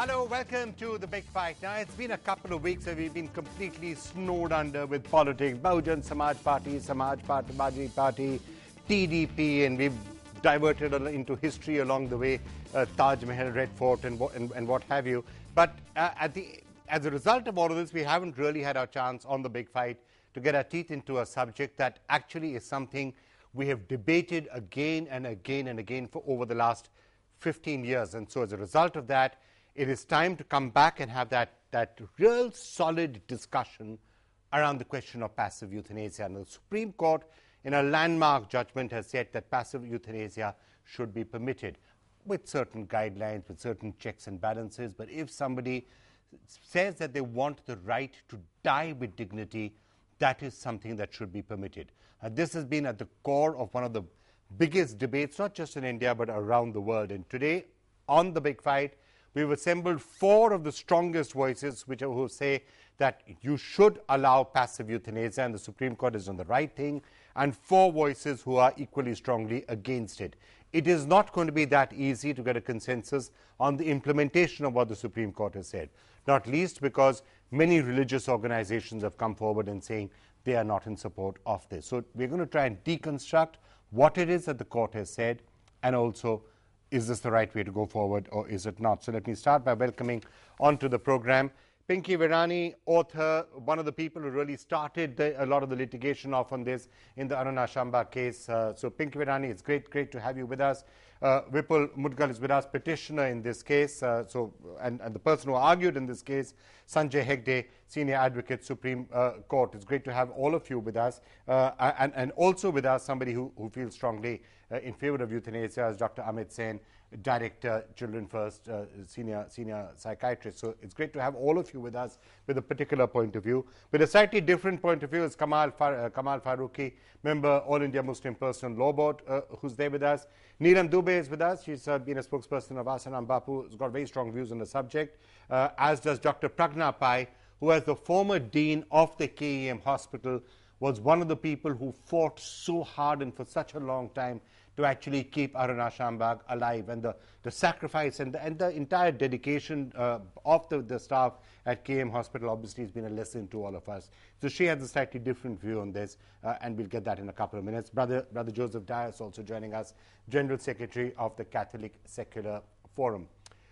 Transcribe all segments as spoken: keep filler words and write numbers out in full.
Hello, welcome to The Big Fight. Now, it's been a couple of weeks where we've been completely snowed under with politics. Bahujan Samaj Party, Samaj Party, Bajri Party, T D P, and we've diverted into history along the way, uh, Taj Mahal, Red Fort, and, and, and what have you. But uh, at the, as a result of all of this, we haven't really had our chance on The Big Fight to get our teeth into a subject that actually is something we have debated again and again and again for over the last fifteen years. And so as a result of that, it is time to come back and have that, that real solid discussion around the question of passive euthanasia. And the Supreme Court, in a landmark judgment, has said that passive euthanasia should be permitted with certain guidelines, with certain checks and balances. But if somebody says that they want the right to die with dignity, that is something that should be permitted. And this has been at the core of one of the biggest debates, not just in India, but around the world. And today, on The Big Fight, we've assembled four of the strongest voices which are, who say that you should allow passive euthanasia and the Supreme Court is on the right thing, and four voices who are equally strongly against it. It is not going to be that easy to get a consensus on the implementation of what the Supreme Court has said, not least because many religious organizations have come forward and saying they are not in support of this. So we're going to try and deconstruct what it is that the court has said, and also, is this the right way to go forward or is it not? So let me start by welcoming onto the program Pinky Virani, author, one of the people who really started the, a lot of the litigation off on this in the Aruna Shamba case. Uh, so Pinky Virani, it's great, great to have you with us. Uh, Vipul Mudgal is with us, petitioner in this case. Uh, so and, and the person who argued in this case, Sanjay Hegde, senior advocate, Supreme uh, Court. It's great to have all of you with us, uh, and, and also with us somebody who, who feels strongly uh, in favor of euthanasia, as Doctor Amit Sen, Director, Children First, uh, senior senior psychiatrist. So it's great to have all of you with us with a particular point of view. With a slightly different point of view is Kamal, Far uh, Kamal Farooqi, member All India Muslim Personal Law Board, uh, who's there with us. Neelam Dubey is with us. She's uh, been a spokesperson of Asaram Bapu, has got very strong views on the subject, uh, as does Doctor Pragna Pai, who as the former dean of the K E M hospital was one of the people who fought so hard and for such a long time to actually keep Aruna Shambag alive, and the, the sacrifice and the, and the entire dedication uh, of the, the staff at K E M Hospital obviously has been a lesson to all of us. So she has a slightly different view on this, uh, and we'll get that in a couple of minutes. Brother, Brother Joseph Dias also joining us, General Secretary of the Catholic Secular Forum.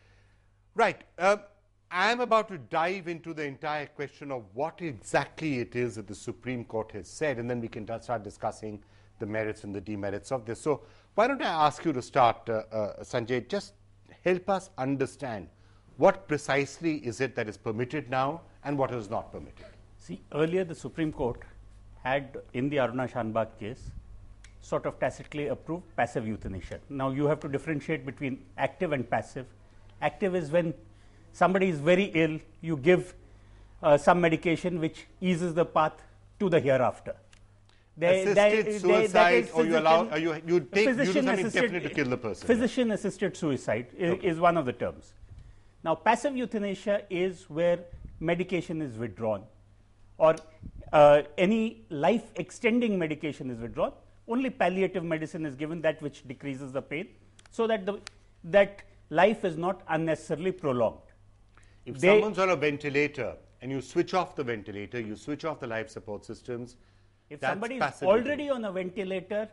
Right. Uh, I am about to dive into the entire question of what exactly it is that the Supreme Court has said, and then we can start discussing the merits and the demerits of this. So why don't I ask you to start, uh, uh, Sanjay, just help us understand what precisely is it that is permitted now and what is not permitted. See, earlier the Supreme Court had, in the Aruna Shambag case, sort of tacitly approved passive euthanasia. Now you have to differentiate between active and passive. Active is when somebody is very ill, you give uh, some medication which eases the path to the hereafter. They, assisted they, suicide, they, or you allow, or you, you take you do something definite to kill the person. Physician-assisted suicide is, okay. is one of the terms. Now, passive euthanasia is where medication is withdrawn, or uh, any life-extending medication is withdrawn. Only palliative medicine is given, that which decreases the pain, so that the that life is not unnecessarily prolonged. If they, someone's on a ventilator and you switch off the ventilator, you switch off the life support systems. If somebody is already on a ventilator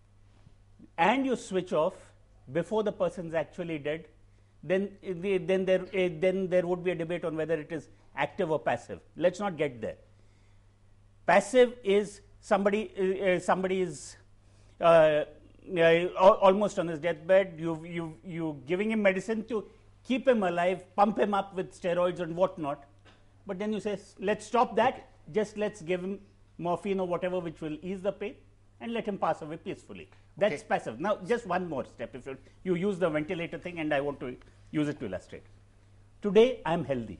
and you switch off before the person is actually dead, then the, then there uh, then there would be a debate on whether it is active or passive. Let's not get there. Passive is somebody uh, somebody is uh, uh, almost on his deathbed. You you you giving him medicine to keep him alive, pump him up with steroids and whatnot, but then you say, let's stop that. Okay. Just let's give him morphine or whatever which will ease the pain and let him pass away peacefully. That's okay. Passive. Now, just one more step. If you, you use the ventilator thing, and I want to use it to illustrate. Today, I am healthy.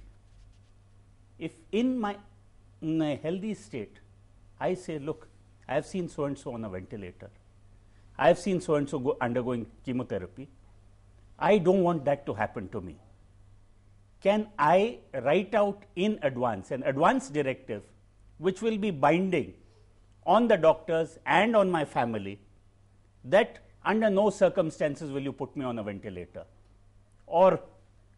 If in my, in my healthy state, I say, look, I have seen so-and-so on a ventilator. I have seen so-and-so go undergoing chemotherapy. I don't want that to happen to me. Can I write out in advance an advance directive which will be binding on the doctors and on my family, that under no circumstances will you put me on a ventilator, or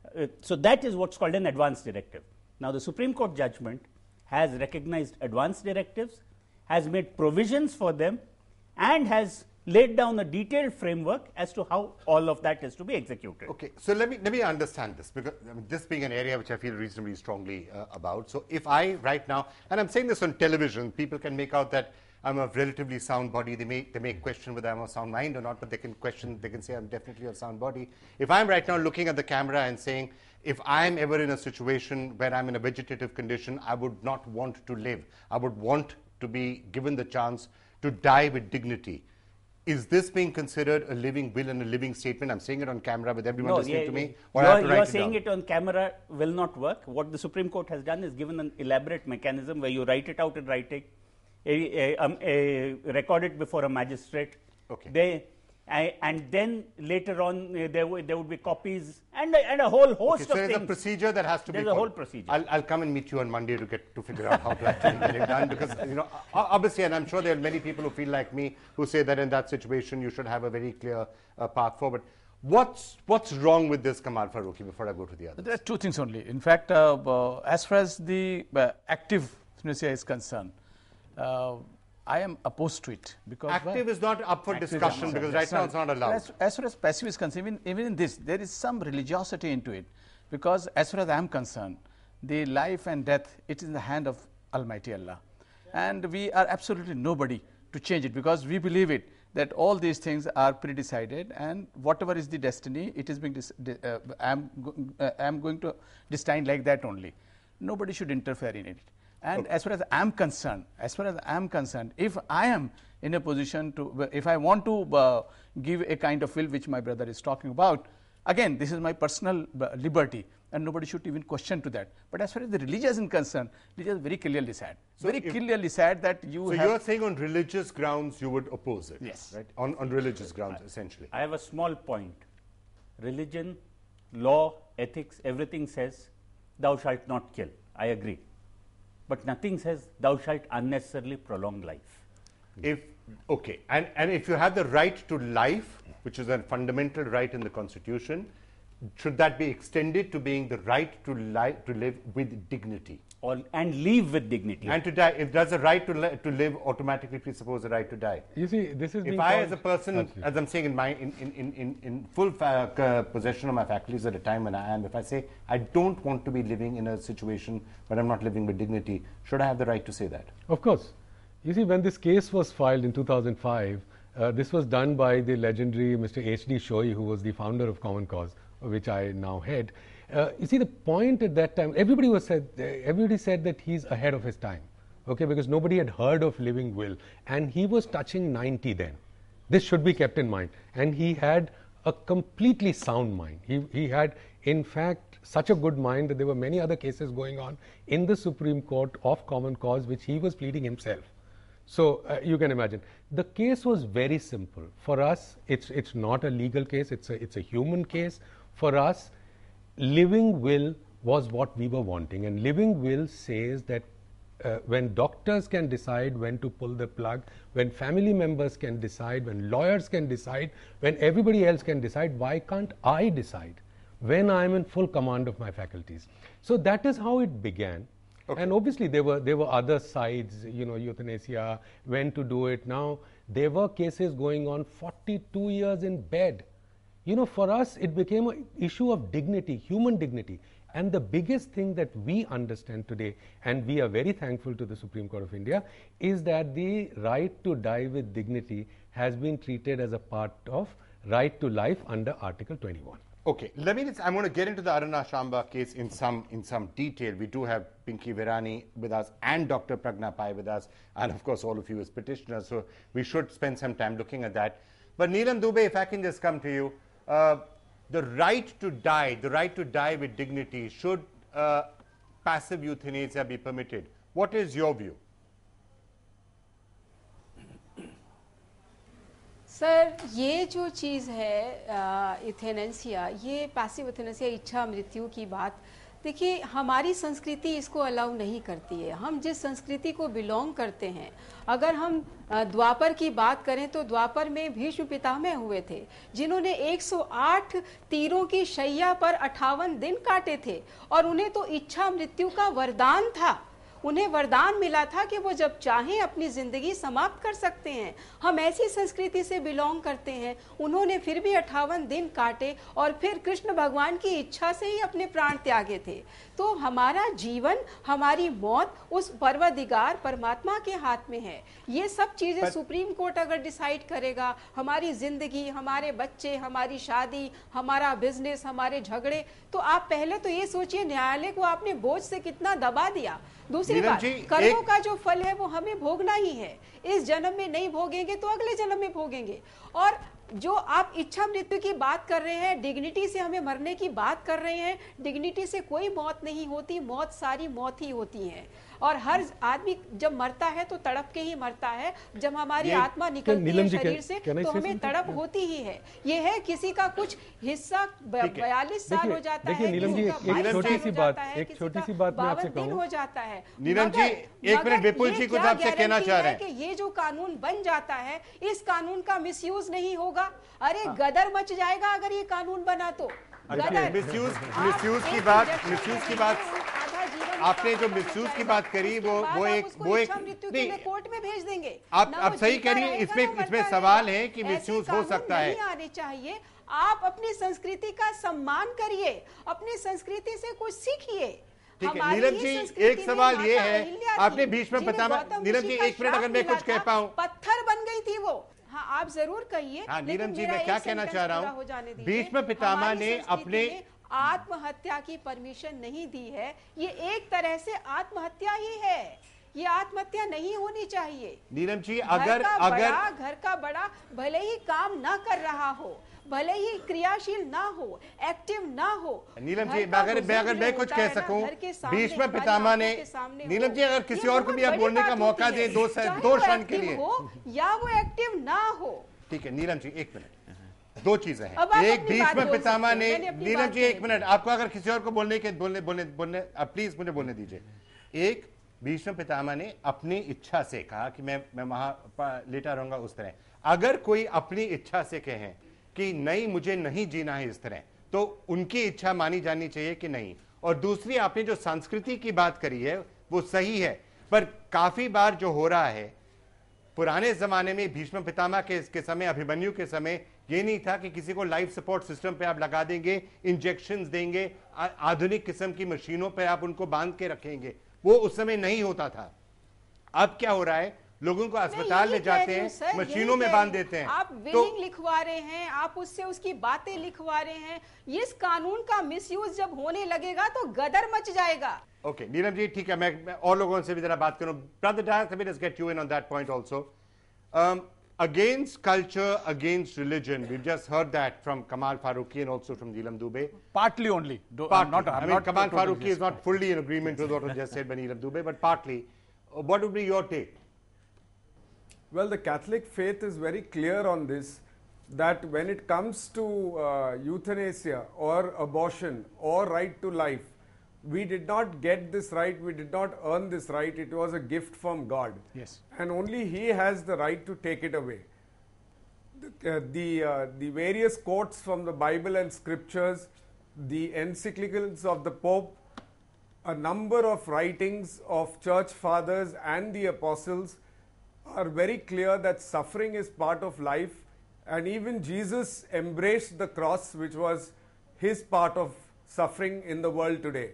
Uh, so that is what's called an advance directive. Now the Supreme Court judgment has recognized advance directives, has made provisions for them, and has laid down a detailed framework as to how all of that is to be executed. Okay, so let me let me understand this, because I mean, this being an area which I feel reasonably strongly uh, about. So if I right now, and I'm saying this on television, people can make out that I'm a relatively sound body. They may they may question whether I'm a sound mind or not, but they can question. They can say I'm definitely a sound body. If I'm right now looking at the camera and saying, if I'm ever in a situation where I'm in a vegetative condition, I would not want to live. I would want to be given the chance to die with dignity. Is this being considered a living will and a living statement? I'm saying it on camera with everyone no, listening yeah, to me. Or you are, you are saying it, it on camera will not work. What the Supreme Court has done is given an elaborate mechanism where you write it out in writing, a, a, um, a, record it before a magistrate. Okay. They, I, and then later on uh, there, w there would be copies and, and a whole host okay, so of there's things. a procedure that has to there's be There's a followed. whole procedure. I'll, I'll come and meet you on Monday to get to figure out how to actually get it done, because you know obviously, and I'm sure there are many people who feel like me who say that in that situation you should have a very clear uh, path forward. What's what's wrong with this, Kamal Farooqui, before I go to the others? There are two things only. In fact, uh, uh, as far as the uh, active euthanasia is concerned, uh, I am opposed to it, because active well, is not up for discussion, because right now it's not allowed. As, as far as passive is concerned, even, even in this, there is some religiosity into it, because as far as I am concerned, the life and death, it is in the hand of Almighty Allah, and we are absolutely nobody to change it, because we believe it that all these things are pre-decided, and whatever is the destiny, it is being uh, I am uh, I am going to destined like that only. Nobody should interfere in it. And okay. as far as I am concerned, as far as I am concerned, if I am in a position to, if I want to uh, give a kind of will which my brother is talking about, again, this is my personal uh, liberty, and nobody should even question to that. But as far as the religious is concerned, religious is very clearly said. So very clearly said that you so have. So you are saying on religious grounds you would oppose it? Yes. Right? On, on religious grounds, I, essentially. I have a small point. Religion, law, ethics, everything says, thou shalt not kill. I agree. But nothing says thou shalt unnecessarily prolong life. If okay, and, and if you have the right to life, which is a fundamental right in the Constitution, should that be extended to being the right to li to live with dignity? Or, and live with dignity. And to die. If does the right to, li to live automatically presuppose the right to die? You see, this is if I, as a person, Absolutely. as I'm saying, in my in in in, in full uh, possession of my faculties at a time when I am, if I say I don't want to be living in a situation where I'm not living with dignity, should I have the right to say that? Of course. You see, when this case was filed in two thousand five, uh, this was done by the legendary Mister H D Shoei, who was the founder of Common Cause, which I now head. Uh, you see, the point at that time, everybody was said, uh, everybody said that he's ahead of his time, okay, because nobody had heard of living will, and he was touching ninety then. This should be kept in mind, and he had a completely sound mind. He he had, in fact, such a good mind that there were many other cases going on in the Supreme Court of Common Cause, which he was pleading himself. So uh, you can imagine, the case was very simple. For us, it's it's not a legal case; it's a it's a human case. For us, living will was what we were wanting, and living will says that uh, when doctors can decide when to pull the plug, when family members can decide, when lawyers can decide, when everybody else can decide, why can't I decide when I am in full command of my faculties? So that is how it began. Okay. And obviously there were there were other sides, you know, euthanasia, when to do it. Now there were cases going on forty-two years in bed. You know, for us, it became an issue of dignity, human dignity. And the biggest thing that we understand today, and we are very thankful to the Supreme Court of India, is that the right to die with dignity has been treated as a part of right to life under Article twenty-one. Okay, let me just, I'm going to get into the Aruna Shamba case in some in some detail. We do have Pinky Virani with us and Doctor Pragna Pai with us, and of course all of you as petitioners, so we should spend some time looking at that. But Neelam Dubey, if I can just come to you, uh, the right to die, the right to die with dignity, should uh, passive euthanasia be permitted? What is your view? Sir, ये जो चीज़ है euthanasia, ये passive euthanasia, इच्छा मृत्यु की बात देखिए, हमारी संस्कृति इसको अलाउ नहीं करती है। हम जिस संस्कृति को बिलोंग करते हैं, अगर हम अ, द्वापर की बात करें तो द्वापर में भीष्म पितामह हुए थे, जिन्होंने एक सौ आठ तीरों की शैया पर अट्ठावन दिन काटे थे, और उन्हें तो इच्छा मृत्यु का वरदान था। उन्हें वरदान मिला था कि वो जब चाहें अपनी जिंदगी समाप्त कर सकते हैं। हम ऐसी संस्कृति से बिलोंग करते हैं। उन्होंने फिर भी अट्ठावन दिन काटे और फिर कृष्ण भगवान की इच्छा से ही अपने प्राण त्यागे थे। तो हमारा जीवन, हमारी मौत उस परवरदिगार परमात्मा के हाथ में है। ये सब चीजें सुप्रीम कोर्ट अगर डिसाइड करेगा, हमारी जिंदगी, हमारे बच्चे, हमारी शादी, हमारा बिजनेस, हमारे झगड़े, तो आप पहले तो ये सोचिए न्यायालय को आपने बोझ से कितना दबा दिया। दूसरी बात, कर्मों का जो फल है वो हमें भोगना ही है। इस जन्म में नहीं भोगेंगे तो अगले जन्म में भोगेंगे। और जो आप इच्छा मृत्यु की बात कर रहे हैं, डिग्निटी से हमें मरने की बात कर रहे हैं, डिग्निटी से कोई मौत नहीं होती, मौत सारी मौत ही होती है। और हर आदमी जब मरता है तो तड़प के ही मरता है। जब हमारी आत्मा निकलती है शरीर से तो हमें तड़प होती ही है। ये है किसी का कुछ हिस्सा बयालीस साल हो जाता है, नीलम जी, एक छोटी सी बात एक छोटी सी बात मैं आपसे कहूं, हो जाता है। नीलम जी, एक मिनट, विपुल जी कुछ आपसे कहना चाह रहे हैं कि ये जो कानून बन जाता है, इस कानून का मिसयूज नहीं होगा। अरे गदर मच जाएगा अगर ये कानून बना तो। मिसयूज मिसयूज की बात मिसयूज की बात आपने जो मिसयूज की बात करी वो वो एक वो एक नहीं, कोर्ट में भेज देंगे। आप आप सही कह रही हैं। इसमें इसमें सवाल है कि मिसयूज हो सकता है। नहीं आने चाहिए। आप अपनी संस्कृति का सम्मान करिए, अपनी संस्कृति से कुछ सीखिए। ठीक है नीलम जी, एक सवाल ये है, आपने भीष्म पितामह, नीलम जी एक मिनट अगर मैं कुछ कह पाऊं, पत्थर बन गई थी वो। हाँ, आप जरूर कहिए। हाँ नीलम जी, मैं क्या कहना चाह रहा हूँ, भीष्म पितामह ने अपने आत्महत्या की परमिशन नहीं दी है। ये एक तरह से आत्महत्या ही है। ये आत्महत्या नहीं होनी चाहिए। नीलम जी, अगर अगर घर का बड़ा भले ही काम ना कर रहा हो, भले ही क्रियाशील ना हो, एक्टिव ना हो, नीलम जी अगर मैं अगर मैं कुछ कह सकूं, भीष्म पितामह ने, नीलम जी अगर किसी और को भी आप बोलने का मौका दे दो दो क्षण के लिए, या वो एक्टिव ना हो। ठीक है नीलम जी, एक मिनट, दो चीजें हैं। एक, भीष्म पितामह ने, नीलम जी एक मिनट, आपको अगर किसी और को बोलने के बोलने बोलने बोलने प्लीज मुझे बोलने दीजिए। एक, भीष्म पितामह ने अपनी इच्छा से कहा कि मैं मैं वहां लेटा रहूंगा उस तरह। अगर कोई अपनी इच्छा से कहे कि नहीं मुझे नहीं जीना है इस तरह, तो उनकी इच्छा मानी जानी चाहिए कि नहीं। और दूसरी, आपने जो संस्कृति की बात करी है वो सही है, पर काफी बार जो हो रहा है, पुराने जमाने में भीष्म पितामह के, के समय, अभिमन्यु के समय ये नहीं था कि किसी को लाइफ सपोर्ट सिस्टम पे आप लगा देंगे, इंजेक्शंस देंगे, आधुनिक किस्म की मशीनों पे आप उनको बांध के रखेंगे। वो उस समय नहीं होता था। अब क्या हो रहा है, लोगों को अस्पताल ले जाते हैं, मशीनों में बांध देते हैं। आप विलिंग तो, लिखवा रहे हैं, आप उससे उसकी बातें लिखवा रहे हैं। इस कानून का मिसयूज जब होने लगेगा तो गदर मच जाएगा। ओके नीलम जी, ठीक है, मैं, मैं और लोगों से भी जरा बात करूं। Brother Dias, let me just get you in on that point also. Um, against culture, against religion, we've just heard that from Kamal Farooqi and also from Neelam Dubey. Partly only. Do, partly. Not, I mean, not Kamal Farooqi is not fully in agreement with what was just said by Neelam Dubey, but partly. Uh, what would be your take? Well, the Catholic faith is very clear on this, that when it comes to uh, euthanasia or abortion or right to life, we did not get this right, we did not earn this right, it was a gift from God. Yes. And only He has the right to take it away. The, uh, the, uh, the various quotes from the Bible and scriptures, the encyclicals of the Pope, a number of writings of church fathers and the apostles are very clear that suffering is part of life, and even Jesus embraced the cross, which was His part of suffering in the world today.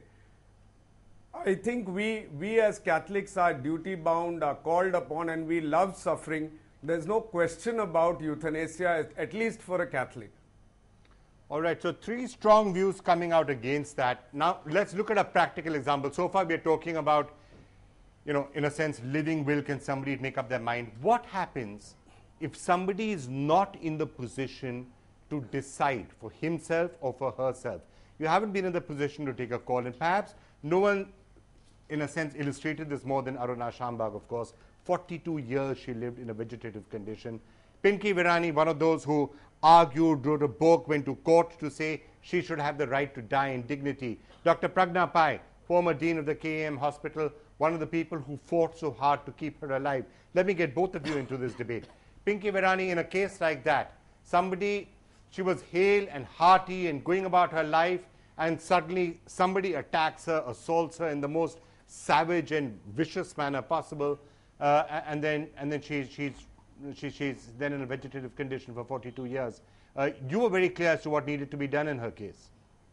I think we, we as Catholics are duty bound, are called upon, and we love suffering. There's no question about euthanasia, at least for a Catholic. All right, so three strong views coming out against that. Now, let's look at a practical example. So far, we are talking about, you know, in a sense, living will. Can somebody make up their mind? What happens if somebody is not in the position to decide for himself or for herself? You haven't been in the position to take a call, and perhaps no one, in a sense, illustrated this more than Aruna Shambhag, of course. forty-two years she lived in a vegetative condition. Pinky Virani, one of those who argued, wrote a book, went to court to say she should have the right to die in dignity. Doctor Pragna Pai, former dean of the K E M hospital, one of the people who fought so hard to keep her alive. Let me get both of you into this debate. Pinky Virani, in a case like that, somebody, she was hale and hearty and going about her life, and suddenly somebody attacks her, assaults her in the most savage and vicious manner possible, uh, and then and then she, she's she, she's then in a vegetative condition for forty-two years. Uh, you were very clear as to what needed to be done in her case.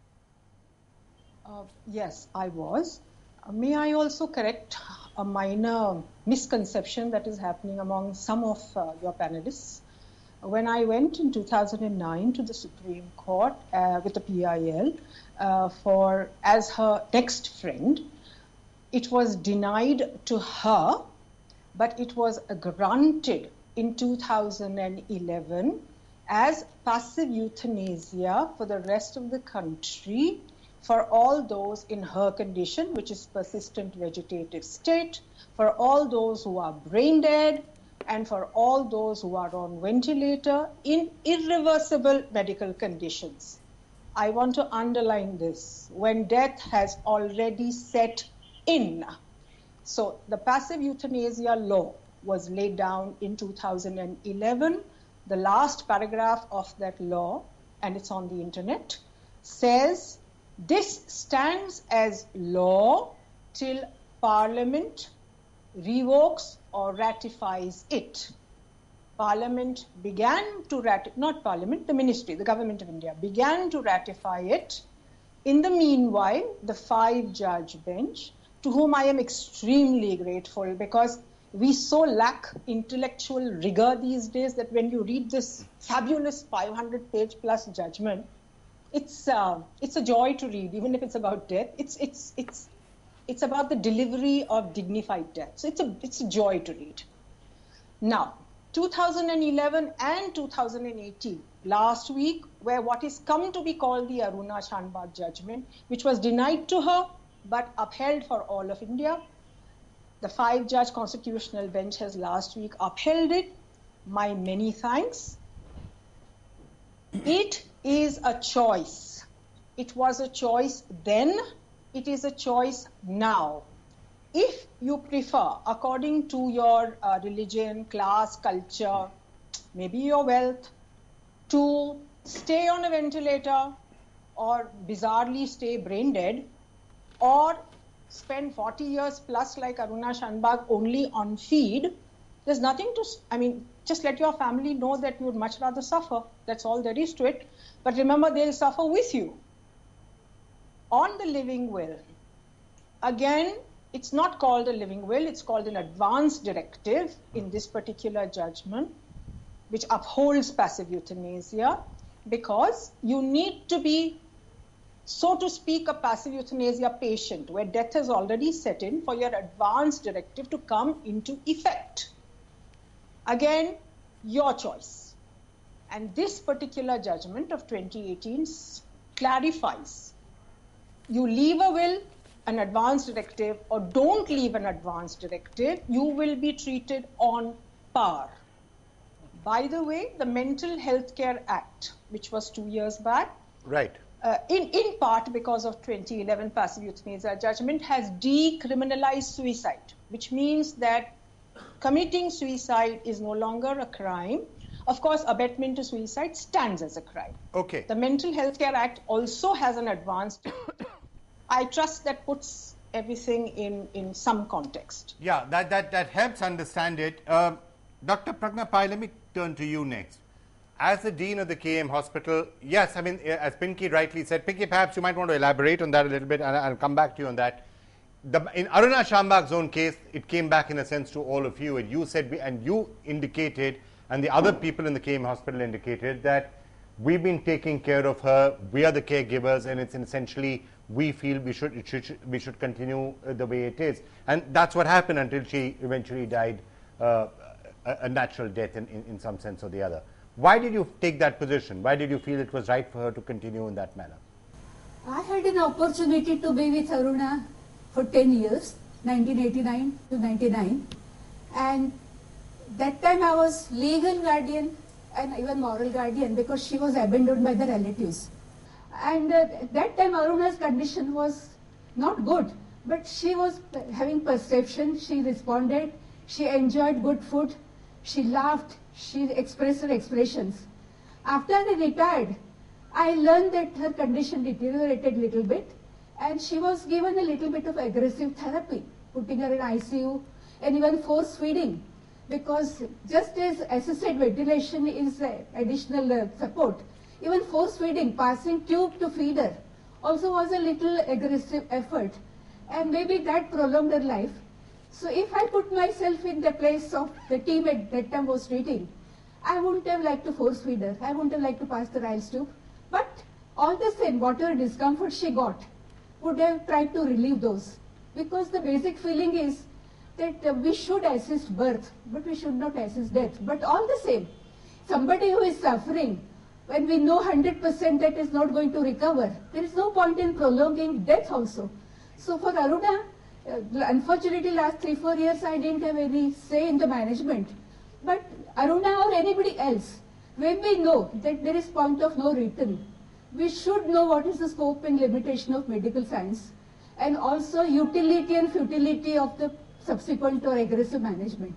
Uh, yes, I was. Uh, may I also correct a minor misconception that is happening among some of uh, your panelists? When I went in two thousand nine to the Supreme Court uh, with the P I L uh, for as her next friend, it was denied to her, but it was granted in two thousand eleven as passive euthanasia for the rest of the country for all those in her condition, which is persistent vegetative state, for all those who are brain dead, and for all those who are on ventilator in irreversible medical conditions. I want to underline this, when death has already set in. So the passive euthanasia law was laid down in two thousand eleven. The last paragraph of that law, and it's on the internet, says this stands as law till Parliament revokes or ratifies it. Parliament began to ratify, not Parliament, the Ministry, the Government of India began to ratify it. In the meanwhile, the five-judge bench, to whom I am extremely grateful, because we so lack intellectual rigor these days that when you read this fabulous five hundred page plus judgment, it's uh, it's a joy to read, even if it's about death. It's it's it's it's about the delivery of dignified death. So it's a it's a joy to read. Now, two thousand eleven and two thousand eighteen, last week, where what is come to be called the Aruna Shanbag judgment, which was denied to her but upheld for all of India. The five-judge constitutional bench has last week upheld it. My many thanks. It is a choice. It was a choice then. It is a choice now. If you prefer, according to your uh, religion, class, culture, maybe your wealth, to stay on a ventilator or bizarrely stay brain dead, or spend forty years plus like Aruna Shanbag only on feed, there's nothing to, I mean, just let your family know that you would much rather suffer. That's all there is to it. But remember, they'll suffer with you. On the living will, again, it's not called a living will, it's called an advance directive in this particular judgment, which upholds passive euthanasia, because you need to be, so to speak, a passive euthanasia patient where death has already set in for your advance directive to come into effect. Again, your choice. And this particular judgment of twenty eighteen clarifies. You leave a will, an advance directive, or don't leave an advance directive, you will be treated on par. By the way, the Mental Health Care Act, which was two years back, right. Uh, in, in part because of twenty eleven passive euthanasia judgment, has decriminalized suicide, which means that committing suicide is no longer a crime. Of course, abetment to suicide stands as a crime. Okay. The Mental Health Care Act also has an advanced. I trust that puts everything in, in some context. Yeah, that, that, that helps understand it. Uh, Doctor Pragna Pai, let me turn to you next. As the Dean of the K E M Hospital, yes, I mean, as Pinky rightly said, Pinky, perhaps you might want to elaborate on that a little bit, and I'll come back to you on that. The, in Aruna Shanbag's own case, it came back in a sense to all of you, and you said, and you indicated, and the other people in the K E M Hospital indicated that we've been taking care of her, we are the caregivers, and it's essentially, we feel we should, it should, we should continue the way it is. And that's what happened until she eventually died uh, a, a natural death in, in, in some sense or the other. Why did you take that position? Why did you feel it was right for her to continue in that manner? I had an opportunity to be with Aruna for ten years, nineteen eighty-nine to ninety-nine. And that time I was legal guardian and even moral guardian because she was abandoned by the relatives. And uh, that time Aruna's condition was not good, but she was having perception, she responded, she enjoyed good food, she laughed, she expressed her expressions. After I retired, I learned that her condition deteriorated a little bit and she was given a little bit of aggressive therapy, putting her in I C U and even force feeding, because just as assisted ventilation is uh, additional uh, support, even force feeding, passing tube to feed her, also was a little aggressive effort, and maybe that prolonged her life. So if I put myself in the place of the team at that time was treating, I wouldn't have liked to force feed her, I wouldn't have liked to pass the Ryle's tube, but all the same, whatever discomfort she got, would have tried to relieve those, because the basic feeling is that uh, we should assist birth, but we should not assist death. But all the same, somebody who is suffering, when we know one hundred percent that is not going to recover, there is no point in prolonging death also. So for Aruna, uh, unfortunately last three, four years I didn't have any say in the management. But Aruna or anybody else, when we know that there is point of no return, we should know what is the scope and limitation of medical science, and also utility and futility of the subsequent or aggressive management.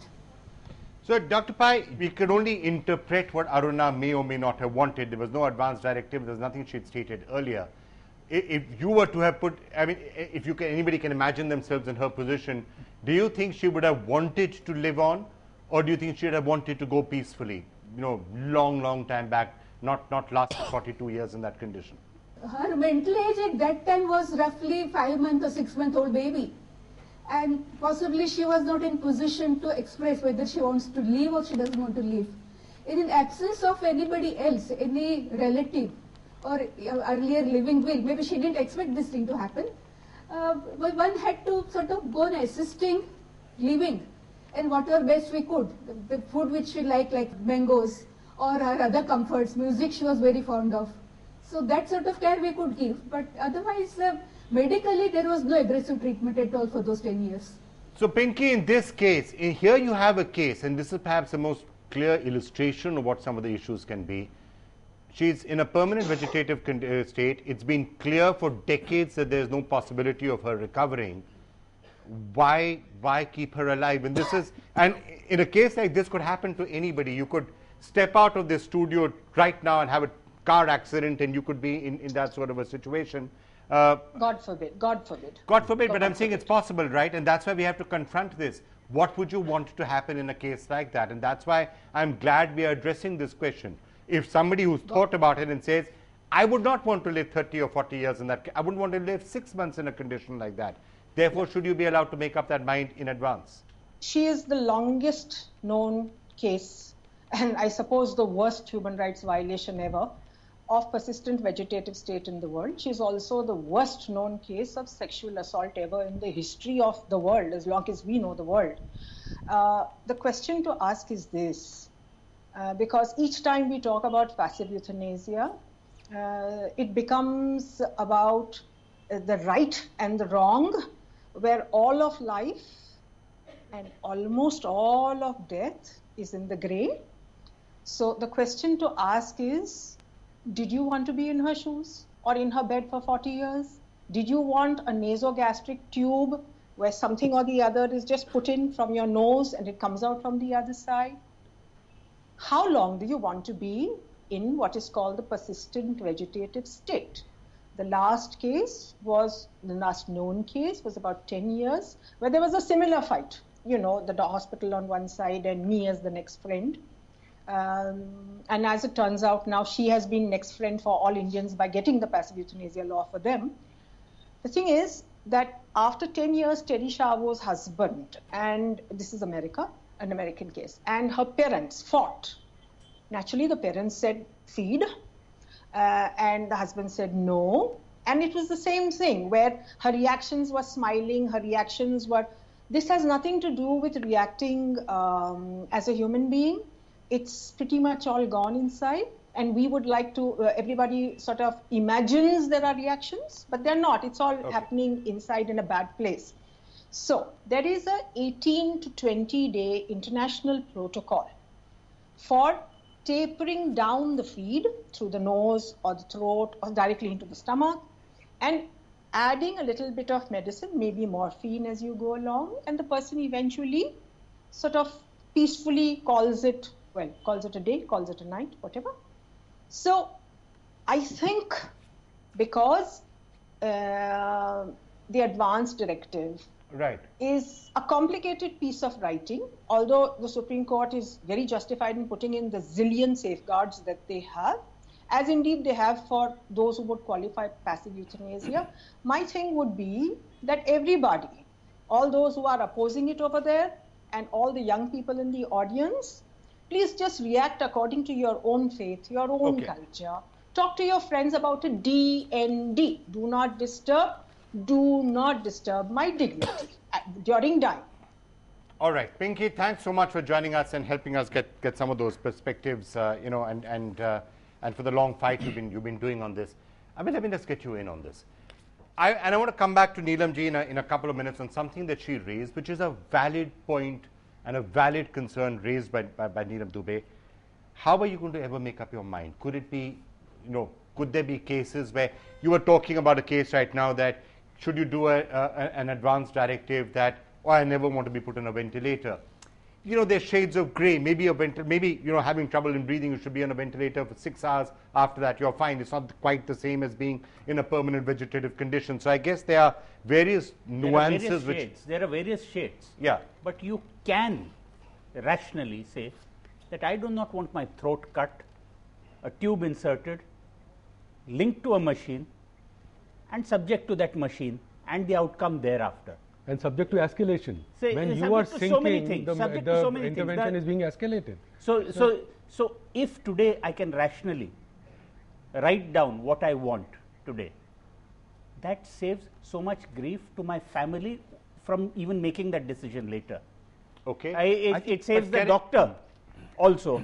So, Doctor Pai, we could only interpret what Aruna may or may not have wanted. There was no advance directive. There's nothing she'd stated earlier. If you were to have put, I mean, if you can, anybody can imagine themselves in her position, do you think she would have wanted to live on, or do you think she would have wanted to go peacefully? You know, long, long time back, not not last forty-two years in that condition. Her mental age at that time was roughly five month or six month old baby. And possibly she was not in position to express whether she wants to leave or she doesn't want to leave. In the absence of anybody else, any relative or earlier living will, maybe she didn't expect this thing to happen, uh, but one had to sort of go on assisting living and whatever best we could. The, the food which she liked, like mangoes or her other comforts, music she was very fond of. So that sort of care we could give, but otherwise uh, medically, there was no aggressive treatment at all for those ten years. So, Pinky, in this case, in here you have a case, and this is perhaps the most clear illustration of what some of the issues can be. She's in a permanent vegetative uh, state. It's been clear for decades that there's no possibility of her recovering. Why, why keep her alive? And this is, and in a case like this could happen to anybody. You could step out of this studio right now and have a car accident, and you could be in, in that sort of a situation. Uh, God forbid, God forbid. God forbid, God but I'm forbid. saying it's possible, right? And that's why we have to confront this. What would you want to happen in a case like that? And that's why I'm glad we are addressing this question. If somebody who's God. thought about it and says, I would not want to live thirty or forty years in that, I wouldn't want to live six months in a condition like that. Therefore, yeah. should you be allowed to make up that mind in advance? She is the longest known case, and I suppose the worst human rights violation ever, of persistent vegetative state in the world. She is also the worst known case of sexual assault ever in the history of the world, as long as we know the world. Uh, the question to ask is this, uh, because each time we talk about passive euthanasia, uh, it becomes about uh, the right and the wrong, where all of life and almost all of death is in the gray. So the question to ask is, did you want to be in her shoes or in her bed for forty years? Did you want a nasogastric tube where something or the other is just put in from your nose and it comes out from the other side? How long do you want to be in what is called the persistent vegetative state? The last case was, the last known case was about ten years, where there was a similar fight. You know, the hospital on one side and me as the next friend. Um, and as it turns out now, she has been next friend for all Indians by getting the passive euthanasia law for them. The thing is that after ten years, Terry Schiavo's husband, and this is America, an American case, and her parents fought. Naturally, the parents said, feed, uh, and the husband said no. And it was the same thing, where her reactions were smiling, her reactions were, this has nothing to do with reacting um, as a human being. It's pretty much all gone inside, and we would like to, uh, everybody sort of imagines there are reactions, but they're not. It's all okay. happening inside in a bad place. So there is a eighteen to twenty day international protocol for tapering down the feed through the nose or the throat or directly into the stomach, and adding a little bit of medicine, maybe morphine as you go along, and the person eventually sort of peacefully calls it, well, calls it a day, calls it a night, whatever. So I think because uh, the advance directive right. is a complicated piece of writing, although the Supreme Court is very justified in putting in the zillion safeguards that they have, as indeed they have for those who would qualify passive euthanasia. My thing would be that everybody, all those who are opposing it over there and all the young people in the audience, please just react according to your own faith, your own okay. culture. Talk to your friends about a D N D. Do not disturb, do not disturb my dignity during dying. All right, Pinky, thanks so much for joining us and helping us get, get some of those perspectives, uh, you know, and, and uh, and for the long fight you've been, you've been doing on this. I mean, let me just get you in on this. I, and I want to come back to Neelam ji in a, in a couple of minutes on something that she raised, which is a valid point and a valid concern raised by, by, by Neelam Dubey. How are you going to ever make up your mind? Could it be, you know, could there be cases where you were talking about a case right now that should you do a, a, an advance directive that, oh, I never want to be put on a ventilator? You know, there's shades of gray. Maybe a vent maybe you know having trouble in breathing, you should be on a ventilator for six hours. After that, you're fine. It's not quite the same as being in a permanent vegetative condition. So I guess there are various nuances. There are various which shades. There are various shades. Yeah. But you can rationally say that I do not want my throat cut, a tube inserted, linked to a machine, and subject to that machine, and the outcome thereafter. And subject to escalation. Say, when uh, you are so many sinking, things, the, subject the to so many intervention things. is being escalated. So, so, so if today I can rationally write down what I want today, that saves so much grief to my family from even making that decision later. Okay. I, it, I it saves the it, doctor also.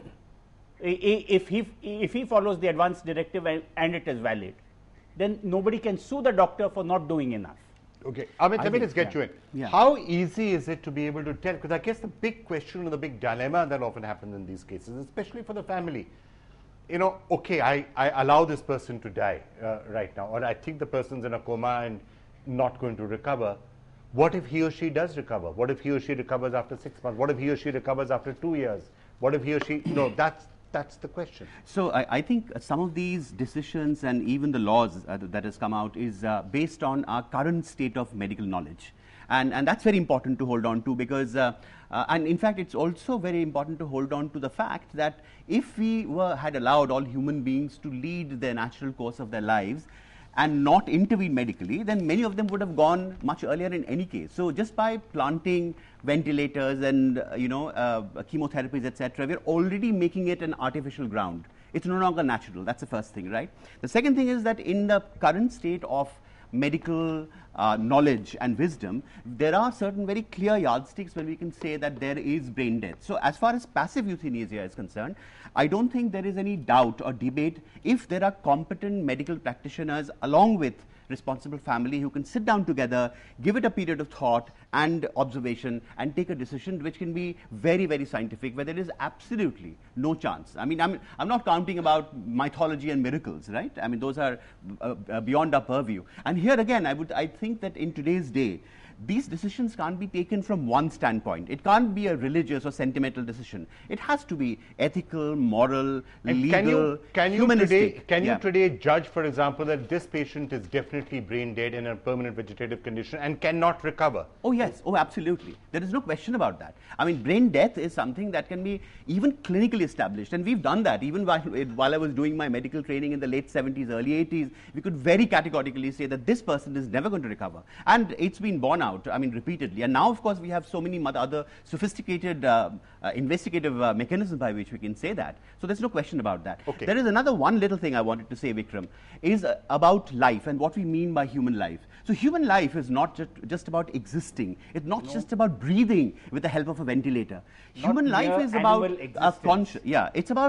If he, if he follows the advance directive and, and it is valid, then nobody can sue the doctor for not doing enough. Okay, Amit, let me just get yeah. you in. Yeah. How easy is it to be able to tell? Because I guess the big question and the big dilemma that often happens in these cases, especially for the family, you know, okay, I, I allow this person to die uh, right now, or I think the person's in a coma and not going to recover. What if he or she does recover? What if he or she recovers after six months? What if he or she recovers after two years? What if he or she, you know, that's, that's the question. So I, I think some of these decisions and even the laws uh, that has come out is uh, based on our current state of medical knowledge. And, and that's very important to hold on to because, uh, uh, and in fact, it's also very important to hold on to the fact that if we were, had allowed all human beings to lead their natural course of their lives and not intervene medically, then many of them would have gone much earlier in any case. So just by planting ventilators and uh, you know uh, chemotherapies, et cetera, we're already making it an artificial ground. It's no longer natural. That's the first thing, right? The second thing is that in the current state of medical uh, knowledge and wisdom, there are certain very clear yardsticks where we can say that there is brain death. So as far as passive euthanasia is concerned, I don't think there is any doubt or debate if there are competent medical practitioners along with responsible family who can sit down together, give it a period of thought and observation and take a decision which can be very, very scientific, where there is absolutely no chance. I mean, I'm, I'm not counting about mythology and miracles, right? I mean, those are uh, uh, beyond our purview. And here again, I would, I think that in today's day, these decisions can't be taken from one standpoint. It can't be a religious or sentimental decision. It has to be ethical, moral, and legal, can you, can you humanistic. Today, can yeah. you today judge, for example, that this patient is definitely brain dead in a permanent vegetative condition and cannot recover? Oh yes, oh absolutely. There is no question about that. I mean, brain death is something that can be even clinically established, and we've done that. Even while, while I was doing my medical training in the late seventies, early eighties, we could very categorically say that this person is never going to recover. And it's been borne out, I mean, repeatedly. And now, of course, we have so many other sophisticated uh, uh, investigative uh, mechanisms by which we can say that. So there's no question about that. Okay. There is another one little thing I wanted to say, Vikram, is uh, about life and what we mean by human life. So human life is not just, just about existing. It's not no. just about breathing with the help of a ventilator. Not human life is about a conscious, yeah, it's about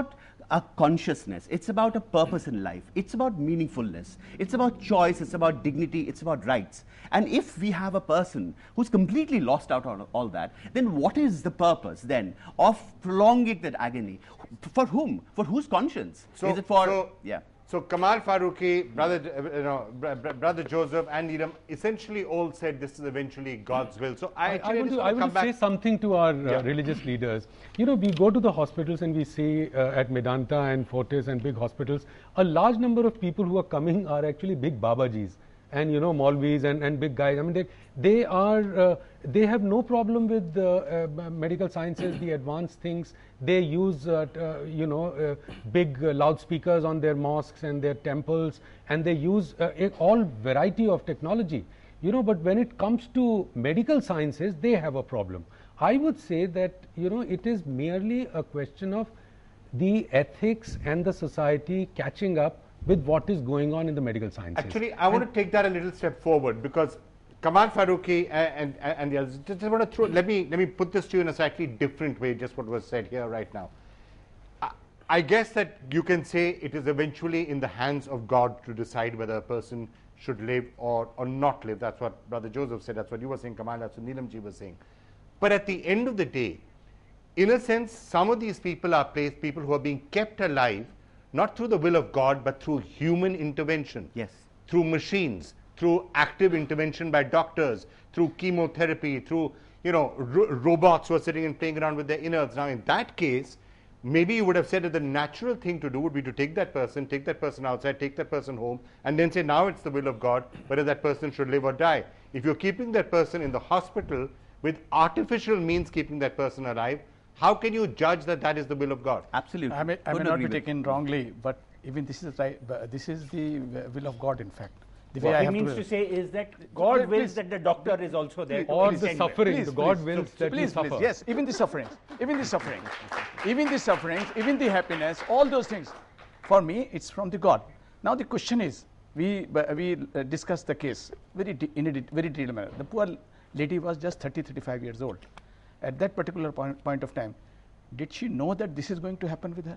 a consciousness. It's about a purpose in life. It's about meaningfulness. It's about choice. It's about dignity. It's about rights. And if we have a person who's completely lost out on all that, then what is the purpose then of prolonging that agony? For whom? For whose conscience? So, is it for? So, yeah. So Kamal Farooqui, brother, uh, you know, br br brother Joseph, and Neelam essentially all said this is eventually God's will. So I, I, actually I want just to, want I want to say something to our uh, Yeah. religious leaders. You know, we go to the hospitals and we see uh, at Medanta and Fortis and big hospitals, a large number of people who are coming are actually big Babajis and, you know, Maulvis and, and big guys. I mean, they, they are, uh, they have no problem with uh, uh, medical sciences, the advanced things. They use, uh, uh, you know, uh, big uh, loudspeakers on their mosques and their temples, and they use uh, a, all variety of technology. You know, but when it comes to medical sciences, they have a problem. I would say that, you know, it is merely a question of the ethics and the society catching up with what is going on in the medical sciences. Actually, I want to take that a little step forward, because Kamal Farooqui and, and, and the others, just want to throw, let me, let me put this to you in a slightly different way, just what was said here right now. I, I guess that you can say it is eventually in the hands of God to decide whether a person should live or, or not live. That's what Brother Joseph said, that's what you were saying, Kamal, that's what Neelamji was saying. But at the end of the day, in a sense, some of these people are placed, people who are being kept alive, not through the will of God, but through human intervention. Yes. Through machines, through active intervention by doctors, through chemotherapy, through, you know, ro robots who are sitting and playing around with their innards. Now, in that case, maybe you would have said that the natural thing to do would be to take that person, take that person outside, take that person home, and then say, now it's the will of God, whether that person should live or die. If you're keeping that person in the hospital with artificial means keeping that person alive, how can you judge that that is the will of God? Absolutely. I may, I may Couldn't not agree be with- taken wrongly, but even this is right. uh, This is the uh, will of God, in fact. The way What I he have means to, to say is that God Please, wills please. that the doctor is also there. to Or the attend. suffering, Please, the God please, wills so- that please, you please, suffer. yes, even the suffering, even the suffering, even the sufferings, even the happiness, all those things. For me, it's from the God. Now the question is, we uh, we uh, discussed the case very de in a de very detailed manner. The poor lady was just thirty, thirty-five years old. At that particular point, point of time, did she know that this is going to happen with her?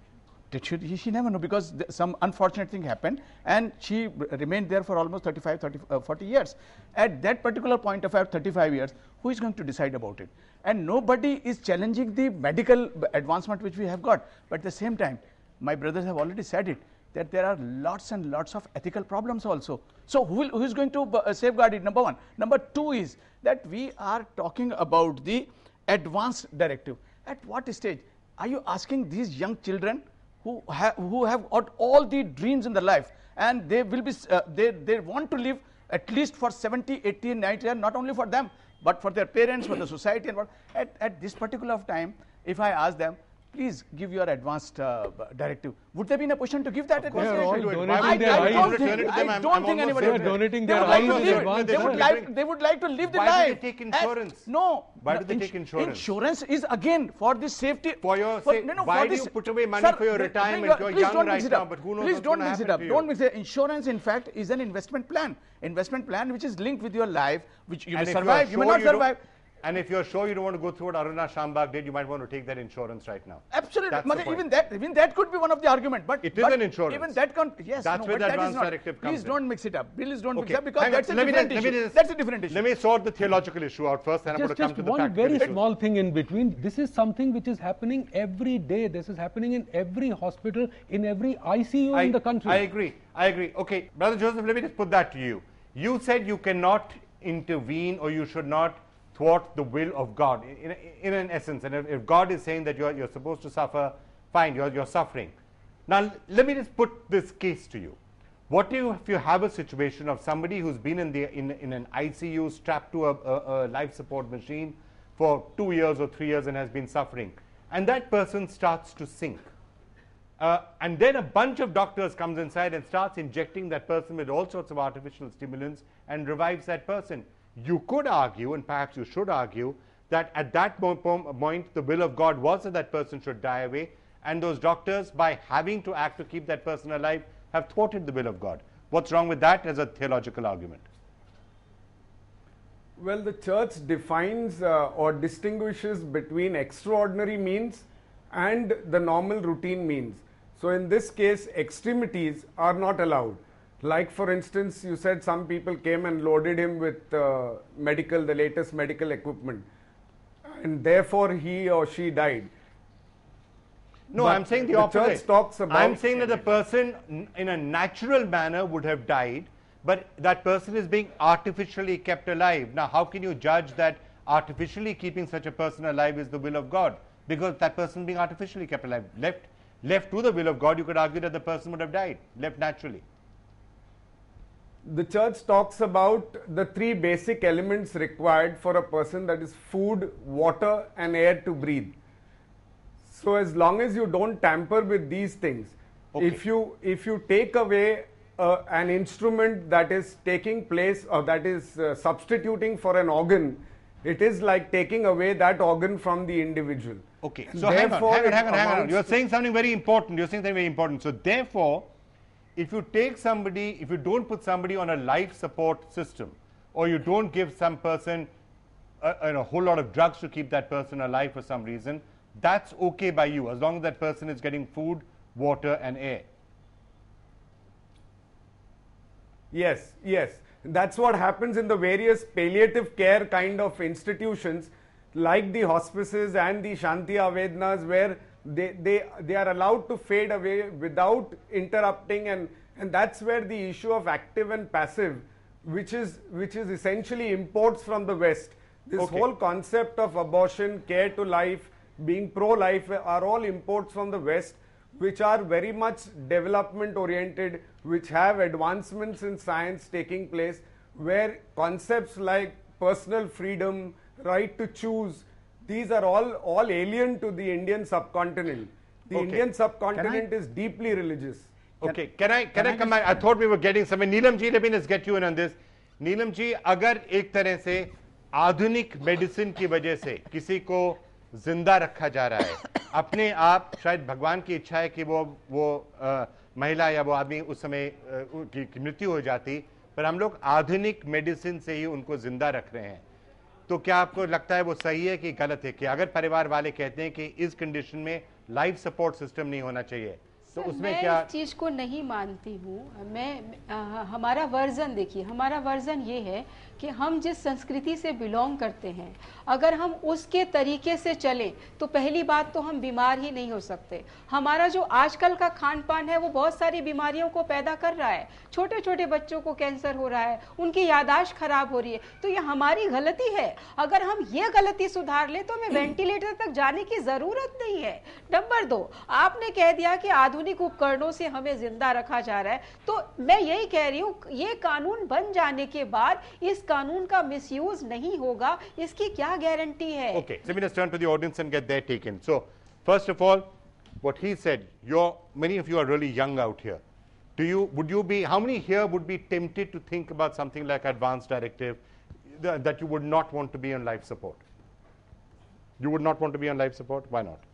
Did she, she never knew, because th some unfortunate thing happened and she remained there for almost thirty-five, thirty, uh, forty years. At that particular point of thirty-five years, who is going to decide about it? And nobody is challenging the medical advancement which we have got. But at the same time, my brothers have already said it, that there are lots and lots of ethical problems also. So who, will, who is going to uh, safeguard it? Number one. Number two is that we are talking about the advanced directive. At what stage are you asking these young children who have who have got all the dreams in their life, and they will be uh, they they want to live at least for seventy, eighty, ninety years, not only for them but for their parents, for the society, and what at, at this particular time, if I ask them, please give your advanced uh, directive, would they be in a position to give that? At course this they are stage? all Why donating I, would their I they don't want to think, turn it to I them? I'm- don't I'm think almost anybody They are would do it. donating They their would like to eyes live in it. advance They as would well. like they would like to live the Why do they life. take And insurance? no. Why do no, they ins- take insurance? Insurance is again for the safety. For your sa- why for do this- you put away money Sir, for your they- retirement? please You're don't- young please don't right mix it now, up. but who knows Please what's don't gonna mix it happen up. to Don't you. mix it. Insurance, in fact, is an investment plan. Investment plan which is linked with your life, which you And may if you're survive, you may sure not you don't- survive. And if you're sure you don't want to go through what Aruna Shambhag did, you might want to take that insurance right now. Absolutely. That's the Mother, point. even that, even that could be one of the argument. But It is but an insurance. Even that can yes. That's no, where but the that is advanced not. directive comes Please in. don't mix it up. Please don't mix Okay. it up because Hang on. that's a Let me different just- let me issue. just- That's a different issue. Let me sort the theological issue out first, and I'm going Just, to come just to the one practical very issues. small thing in between. This is something which is happening every day. This is happening in every hospital, in every I C U I, in the country. I agree. I agree. Okay, Brother Joseph, let me just put that to you. You said you cannot intervene or you should not thwart the will of God, in, in, in an essence. And if, if God is saying that you're, you're supposed to suffer, fine, you're, you're suffering. Now, let me just put this case to you. What do you, if you have a situation of somebody who's been in, the, in, in an I C U strapped to a, a, a life support machine for two years or three years and has been suffering, and that person starts to sink? Uh, and then a bunch of doctors comes inside and starts injecting that person with all sorts of artificial stimulants and revives that person. You could argue, and perhaps you should argue, that at that mo point the will of God was that that person should die away, and those doctors, by having to act to keep that person alive, have thwarted the will of God. What's wrong with that as a theological argument? Well, the church defines uh, or distinguishes between extraordinary means and the normal routine means. So in this case, extremities are not allowed. Like for instance, you said some people came and loaded him with uh, medical, the latest medical equipment, and therefore he or she died. No, But I'm saying the, the opposite. church talks about I'm saying that the person n- in a natural manner would have died, but that person is being artificially kept alive. Now, how can you judge that artificially keeping such a person alive is the will of God? Because that person being artificially kept alive. Left, left to the will of God, you could argue that the person would have died, left naturally. The church talks about the three basic elements required for a person, that is food, water and air to breathe. So as long as you don't tamper with these things, Okay. if you if you take away uh, an instrument that is taking place or that is uh, substituting for an organ, it is like taking away that organ from the individual. Okay, And so hang on, therefore hang on, it hang on, hang on. amounts You're to- saying something very important. You're saying something very important. So therefore, if you take somebody, if you don't put somebody on a life support system, or you don't give some person a, a, a whole lot of drugs to keep that person alive for some reason, that's okay by you, as long as that person is getting food, water and air. Yes, yes. That's what happens in the various palliative care kind of institutions like the hospices and the Shanti Avednas, where they, they, they are allowed to fade away without interrupting, and, and that's where the issue of active and passive, which is, which is essentially imports from the West. This Okay. whole concept of abortion, care to life, being pro-life are all imports from the West, which are very much development oriented, which have advancements in science taking place, where concepts like personal freedom, right to choose, these are all, all alien to the Indian subcontinent. The Okay. Indian subcontinent is deeply religious. Okay, can I can, can I I come just- back? I thought we were getting somewhere. Neelam ji, let me just get you in on this. Neelam ji, अगर एक तरह से आधुनिक medicine की वजह से किसी को जिंदा रखा जा रहा है, अपने आप शायद भगवान की इच्छा है कि वो वो आ, महिला या वो आदमी उस समय आ, की, की मृत्यु हो जाती, पर हम लोग आधुनिक मेडिसिन से ही उनको जिंदा रख रहे हैं, तो क्या आपको लगता है वो सही है कि गलत है? कि अगर परिवार वाले कहते हैं कि इस कंडीशन में लाइफ सपोर्ट सिस्टम नहीं होना चाहिए, तो सर, उसमें मैं क्या? इस चीज को नहीं मानती हूँ। मैं आ, हमारा वर्जन देखिए, हमारा वर्जन ये है कि हम जिस संस्कृति से बिलोंग करते हैं, अगर हम उसके तरीके से चलें तो पहली बात तो हम बीमार ही नहीं हो सकते। हमारा जो आजकल का खान पान है वो बहुत सारी बीमारियों को पैदा कर रहा है। छोटे छोटे बच्चों को कैंसर हो रहा है, उनकी यादाश्त खराब हो रही है, तो ये हमारी गलती है। अगर हम ये गलती सुधार ले तो हमें वेंटिलेटर तक जाने की जरूरत नहीं है। नंबर दो, आपने कह दिया कि आधुनिक उपकरणों से हमें जिंदा रखा जा रहा है, तो मैं यही कह रही हूँ, ये कानून बन जाने के बाद इस कानून का मिसयूज नहीं होगा, इसकी क्या गारंटी है? Okay, so let me just turn to the audience and get their take in. So, first of all, what he said, you're, many of you are really young out here. Do you, would you be, how many here would be tempted to think about something like advance directive, th that you would not want to be on life support? You would not want to be on life support? Why not?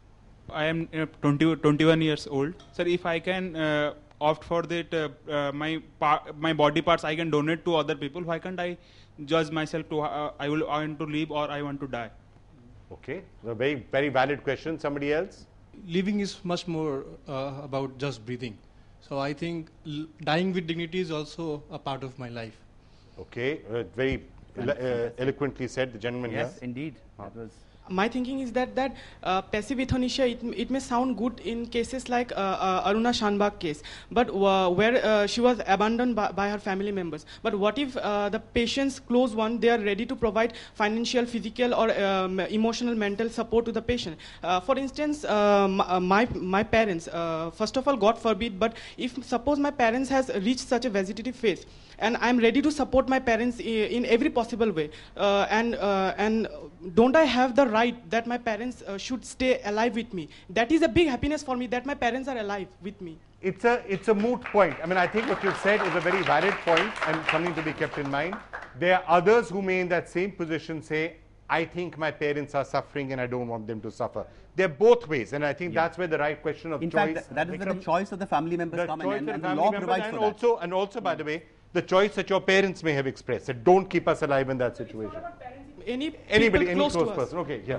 I am uh, twenty, twenty-one years old. Sir, if I can uh, opt for that, uh, uh, my par my body parts I can donate to other people, why can't I judge myself to uh, I will I want to live or I want to die? Okay, a very, very valid question. Somebody else? Living is much more uh, about just breathing. So I think l dying with dignity is also a part of my life. Okay, uh, very uh, eloquently said, the gentleman Yes, here. indeed. That was My thinking is that that uh, passive euthanasia, it, it may sound good in cases like uh, uh, Aruna Shanbag case, but uh, where uh, she was abandoned by, by her family members. But what if uh, the patient's close one, they are ready to provide financial, physical or um, emotional, mental support to the patient? Uh, for instance, uh, my, my parents, uh, first of all, God forbid, but if suppose my parents has reached such a vegetative phase, and I'm ready to support my parents in every possible way, uh, and uh, and don't I have the right that my parents uh, should stay alive with me? That is a big happiness for me, that my parents are alive with me. It's a, it's a moot point. I mean, I think what you've said is a very valid point and something to be kept in mind. There are others who may in that same position say, I think my parents are suffering and I don't want them to suffer. They're both ways, and I think Yeah. that's where the right question of in choice. fact, that is where the choice of the family members the come in, choice and, of and the the family law members, provides and for that. also, and also, by the way, the choice that your parents may have expressed, that don't keep us alive in that situation. Any Anybody, people any close, close to us. person. Okay, yeah. Sure.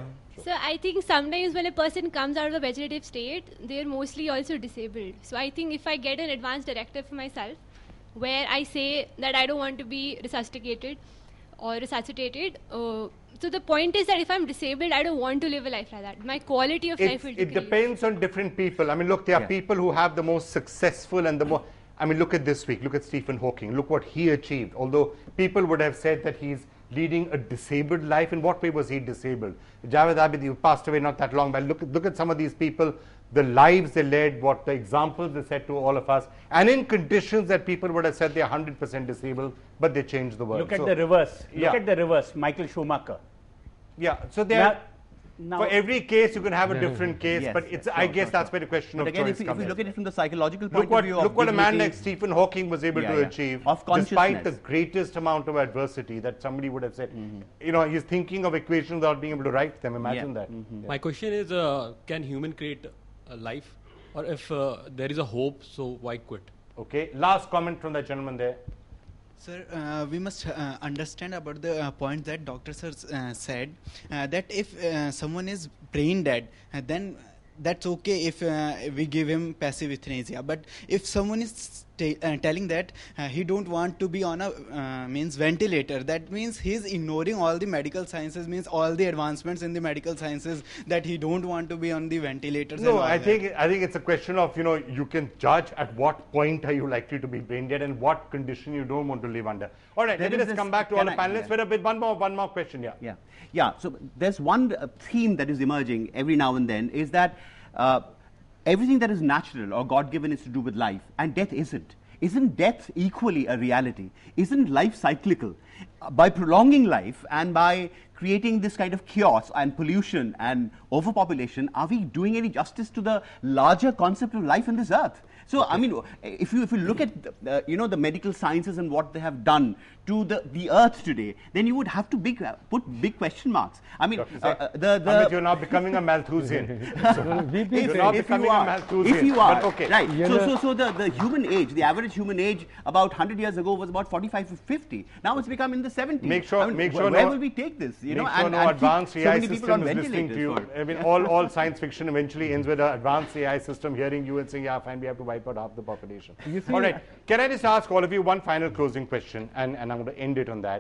So I think sometimes when a person comes out of a vegetative state, they are mostly also disabled. So I think if I get an advance directive for myself, where I say that I don't want to be resuscitated or resuscitated, uh, so the point is that if I'm disabled, I don't want to live a life like that. My quality of it's, life will It decrease. depends on different people. I mean, look, there are Yeah. people who have the most successful and the more, I mean, look at this week, look at Stephen Hawking, look what he achieved. Although people would have said that he's leading a disabled life, in what way was he disabled? Javed Abid, who passed away not that long back, look, look at some of these people, the lives they led, what the examples they set to all of us, and in conditions that people would have said they're one hundred percent disabled, but they changed the world. Look at So, the reverse. Look yeah. at the reverse. Michael Schumacher. Yeah, so there. Now- now- For every case, you can have a Yeah. different case, Yes, but it's. sure, I guess sure, that's sure. where the question But of again, choice if, we- if comes we in. look at it from the psychological point Look what, of view of look what a man dignity- like Stephen Hawking was able Yeah, to yeah. achieve, Of despite the consciousness. greatest amount of adversity that somebody would have said. You know, he's thinking of equations without being able to write them. Imagine Yeah. that. Yeah. My question is, uh, can human create a life? Or if uh, there is a hope, so why quit? Okay, last comment from that gentleman there. Sir, uh, we must uh, understand about the uh, point that Doctor Sir uh, said, uh, that if uh, someone is brain dead, uh, then that's okay if uh, we give him passive euthanasia. But if someone is t- uh, telling that uh, he don't want to be on a uh, means ventilator, that means he's ignoring all the medical sciences, means all the advancements in the medical sciences, that he don't want to be on the ventilators. and No, all I that. think I think it's a question of, you know, you can judge at what point are you likely to be brain dead and what condition you don't want to live under. All right, There let me is just this- come back to all can the I- panelists. yeah. Wait a bit, one more, one more question, yeah. Yeah, yeah. So there's one uh, theme that is emerging every now and then is that uh, everything that is natural or God-given is to do with life, and death isn't. Isn't death equally a reality? Isn't life cyclical? Uh, by prolonging life and by creating this kind of chaos and pollution and overpopulation, are we doing any justice to the larger concept of life on this earth? So, I mean, if you if you look at uh, you know the medical sciences and what they have done to the, the earth today, then you would have to big, uh, put big question marks. I mean, uh, uh, the the Amit, you're now becoming a Malthusian. No, no, we've been if, You're now if becoming you a are, Malthusian. if you are, But okay. right. You So, know- so, so the, the human age, the average human age about one hundred years ago was about forty-five to fifty. Now it's become in the seventies. Make sure, I mean, make wh- sure where no, will we take this? You make know, sure and, no and keep advanced so A I many people system on is listening to ventilators you. for- I mean, all, all science fiction eventually ends with an advanced A I system hearing you and saying, yeah, fine, we have to wipe out half the population. You see- All right, can I just ask all of you one final closing question, and, and I'm going to end it on that.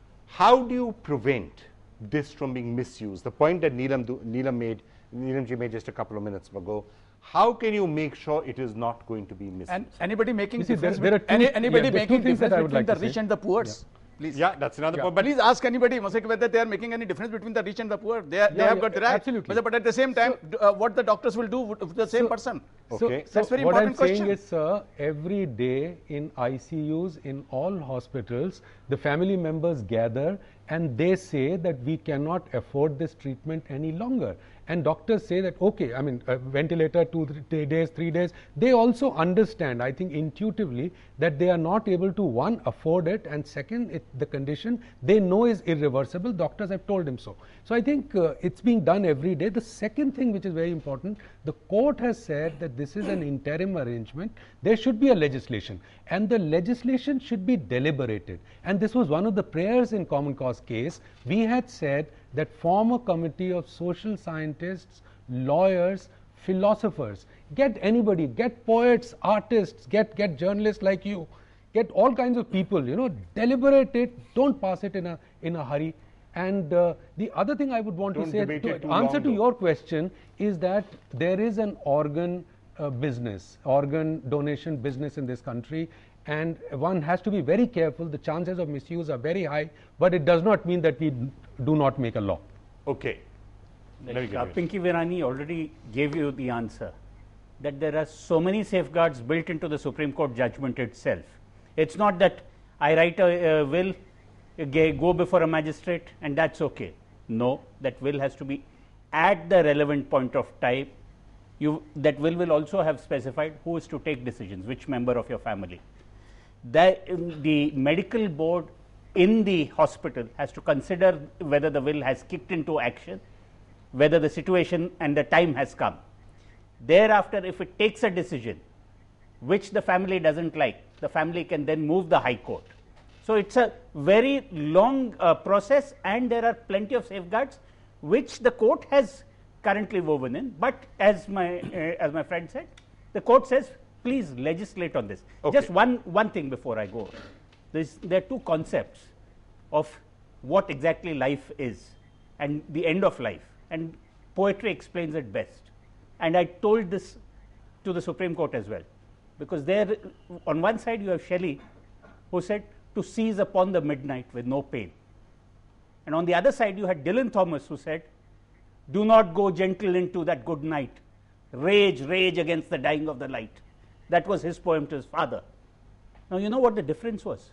How do you prevent this from being misused? The point that Neelam, do, Neelam made, Neelam ji made just a couple of minutes ago. How can you make sure it is not going to be misused? And anybody making You see, there- difference, there are bet- two- any, yeah, anybody there are two making things that difference I would between like the to rich say. and the poor? Please. Yeah, that's another Yeah. point. But Please ask anybody, Mosaic, whether they are making any difference between the rich and the poor. They, are, they Yeah, have yeah, got the right. absolutely. But, but at the same time, d- uh, what the doctors will do with with the same So- person. So, Okay. so That's very what I'm important question. saying is, sir, every day in I C Us, in all hospitals, the family members gather and they say that we cannot afford this treatment any longer. And doctors say that, okay, I mean, uh, ventilator two, three days, three days. They also understand, I think intuitively, that they are not able to, one, afford it, and second, it, the condition they know is irreversible. Doctors have told him so. So I think uh, it's being done every day. The second thing which is very important, the court has said that this is an interim arrangement. There should be a legislation, and the legislation should be deliberated. And this was one of the prayers in Common Cause case. We had said that form a committee of social scientists, lawyers, philosophers, get anybody, get poets, artists, get, get journalists like you, get all kinds of people, you know, deliberate it, don't pass it in a, in a hurry. And uh, the other thing I would want Don't to say, debate it to too answer long, to though. your question, is that there is an organ uh, business, organ donation business in this country, and one has to be very careful. The chances of misuse are very high, but it does not mean that we do not make a law. okay. Let me Like, get uh, yours. Pinky Virani already gave you the answer, that there are so many safeguards built into the Supreme Court judgment itself. It's not that I write a uh, will, uh, ga- go before a magistrate, and that's okay. No, that will has to be at the relevant point of time. You, that will will also have specified who is to take decisions, which member of your family. That, um, the medical board in the hospital has to consider whether the will has kicked into action, whether the situation and the time has come. Thereafter, if it takes a decision which the family doesn't like, the family can then move the High Court. So it's a very long uh, process, and there are plenty of safeguards which the court has currently woven in, but as my, uh, as my friend said, the court says, please legislate on this. Okay. Just one, one thing before I go. There's, there are two concepts of what exactly life is and the end of life, and poetry explains it best. And I told this to the Supreme Court as well, because there, on one side you have Shelley, who said, to seize upon the midnight with no pain. And on the other side you had Dylan Thomas, who said, do not go gentle into that good night. Rage, rage against the dying of the light. That was his poem to his father. Now, you know what the difference was?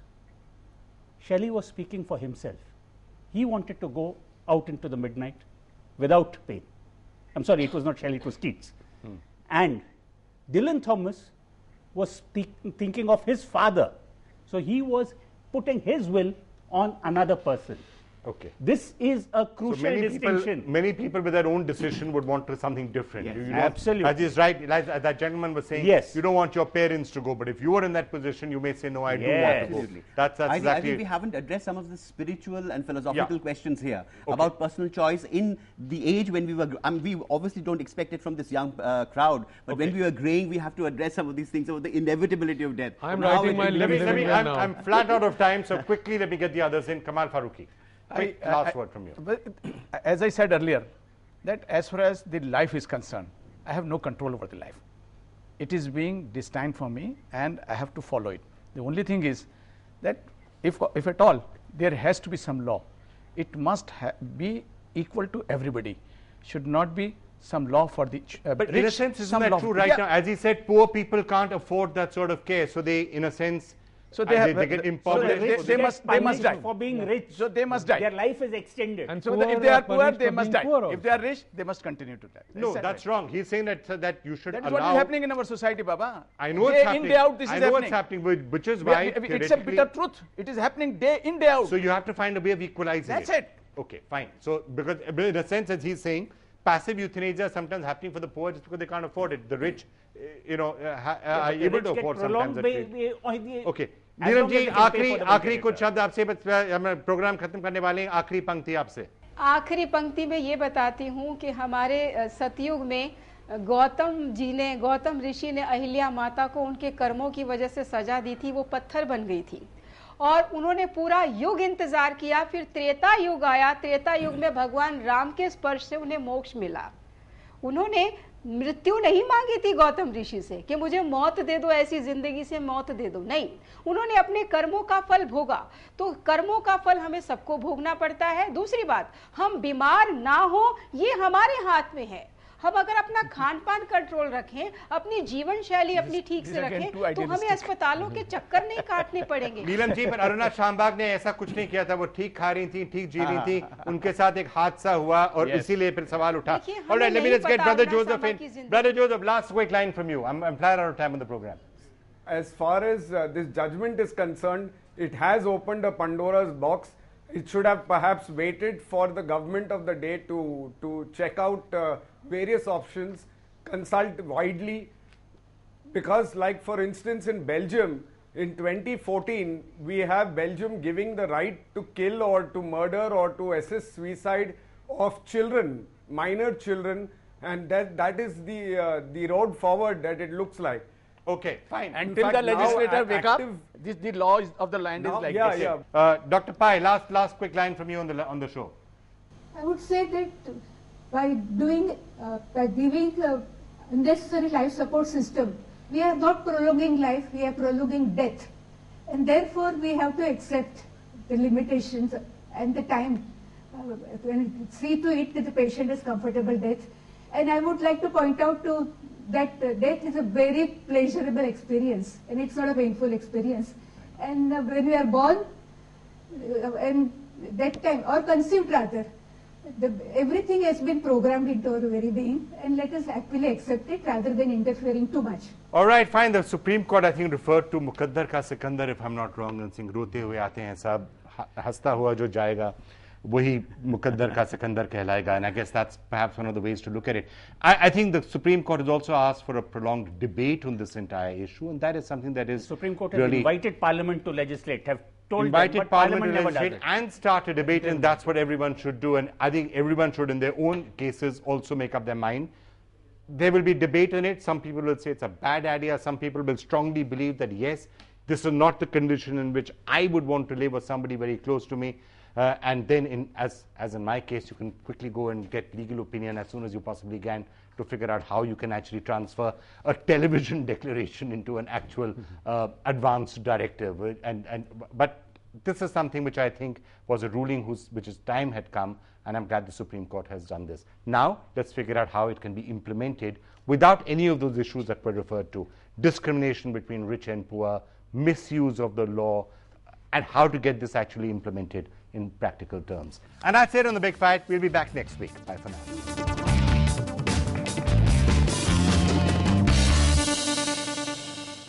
Shelley was speaking for himself. He wanted to go out into the midnight without pain. I'm sorry, it was not Shelley, it was Keats. Hmm. And Dylan Thomas was speak, thinking of his father. So he was putting his will on another person. Okay. This is a crucial so many distinction. People, many people with their own decision would want to something different. Yes, you, you absolutely. As is right, as, as that gentleman was saying, yes. you don't want your parents to go, but if you are in that position, you may say, no, I yes. do want to Absolutely. go. That's, that's I, exactly I think we haven't addressed some of the spiritual and philosophical yeah. questions here okay. about personal choice in the age when we were, I mean, we obviously don't expect it from this young uh, crowd, but okay. when we were graying, we have to address some of these things about the inevitability of death. I'm writing my let me, let me, I'm, now. I'm flat out of time, so quickly let me get the others in. Kamal Farooqi. Quick, I, last I, word from you. But as I said earlier, that as far as the life is concerned, I have no control over the life. It is being destined for me and I have to follow it. The only thing is that if, if at all there has to be some law, it must be equal to everybody. Should not be some law for the uh, But rich, in a sense, isn't that true right yeah. now? As he said, poor people can't afford that sort of care. So they, in a sense, So they, uh, have, they, they get so impoverished. they, they, they must they must die for being rich. So they must die. Their life is extended. And so poor if they are poor, punished they for must being die. poor If they are rich, they must continue to die. No, that that's right? wrong. He's saying that, uh, that you should That is allow... what is happening in our society, Baba. I know day it's happening. in, day out, this I is know happening. it's happening, which is We, why... we, it's a bitter truth. It is happening day in, day out. So you have to find a way of equalizing That's it. it. Okay, fine. So, because in a sense, as he's saying, passive euthanasia is sometimes happening for the poor just because they can't afford it. The rich, uh, you know, uh, ha, uh, yeah, are able to afford sometimes. Okay. Nirav जी आखिरी आखिरी कुछ शब्द आपसे हम programme खत्म करने वाले हैं. आखिरी पंक्ति आपसे. आखिरी पंक्ति में ये बताती हूँ कि हमारे सतयुग में गौतम जी ने गौतम ऋषि ने अहिल्या माता को उनके कर्मों की वजह से सजा दी थी. वो पत्थर बन गई थी और उन्होंने पूरा युग इंतजार किया. फिर त्रेता युग आया. त्रेता युग में भगवान राम के स्पर्श से उन्हें मोक्ष मिला. उन्होंने मृत्यु नहीं मांगी थी गौतम ऋषि से कि मुझे मौत दे दो, ऐसी जिंदगी से मौत दे दो. नहीं, उन्होंने अपने कर्मों का फल भोगा. तो कर्मों का फल हमें सबको भोगना पड़ता है. दूसरी बात, हम बीमार ना हो ये हमारे हाथ में है. हम अगर अपना खान पान कंट्रोल रखें, अपनी जीवन शैली अपनी ठीक से रखें, तो हमें अस्पतालों के चक्कर नहीं काटने पड़ेंगे. नीलम जी, पर अरुणा शामबाग ने ऐसा कुछ नहीं किया था. वो ठीक खा रही थी, ठीक जी रही थी. उनके साथ एक हादसा हुआ और इसीलिए फिर सवाल उठा. All right, let me just get Brother Joseph in. Brother Joseph, last quick line from you. I'm, I'm flat out of time on the program. As far as uh, this judgment is concerned, it has opened a Pandora's box. It should have perhaps waited for the government of the day to, to check out uh, various options, consult widely, because like for instance in Belgium, in twenty fourteen, we have Belgium giving the right to kill or to murder or to assist suicide of children, minor children, and that, that is the, uh, the road forward that it looks like. Okay, fine. Until fact, the legislator wake up, active, this, the law is of the land now, is like yeah, this. Yeah. Uh, Doctor Pai, last last quick line from you on the on the show. I would say that by doing, uh, by giving a unnecessary life support system, we are not prolonging life, we are prolonging death. And therefore we have to accept the limitations and the time, uh, and see to it that the patient has comfortable death. And I would like to point out to that uh, death is a very pleasurable experience and it's not a painful experience. And uh, when we are born, uh, and that time, or conceived rather, the, everything has been programmed into our very being, and let us happily accept it rather than interfering too much. All right, fine. The Supreme Court, I think, referred to Muqaddar ka Sikandar, if I'm not wrong. And Singh, rote hue aate hain sab, hasta hua jo jayega, wahi Muqaddar ka Sikandar kehlayega. And I guess that's perhaps one of the ways to look at it. I, I think the Supreme Court has also asked for a prolonged debate on this entire issue, and that is something that is the Supreme Court really has invited Parliament to legislate. Have told invited them, but Parliament, Parliament to never does legislate it. and start a debate, and that's what everyone should do. And I think everyone should, in their own cases, also make up their mind. There will be debate on it. Some people will say it's a bad idea. Some people will strongly believe that, yes, this is not the condition in which I would want to live, or somebody very close to me. Uh, and then, in, as, as in my case, you can quickly go and get legal opinion as soon as you possibly can to figure out how you can actually transfer a television declaration into an actual uh, advanced directive. And, and, but this is something which I think was a ruling whose, which is time had come, and I'm glad the Supreme Court has done this. Now, let's figure out how it can be implemented without any of those issues that were referred to. Discrimination between rich and poor, misuse of the law, and how to get this actually implemented in practical terms. And that's it on The Big Fight. We'll be back next week. Bye for now.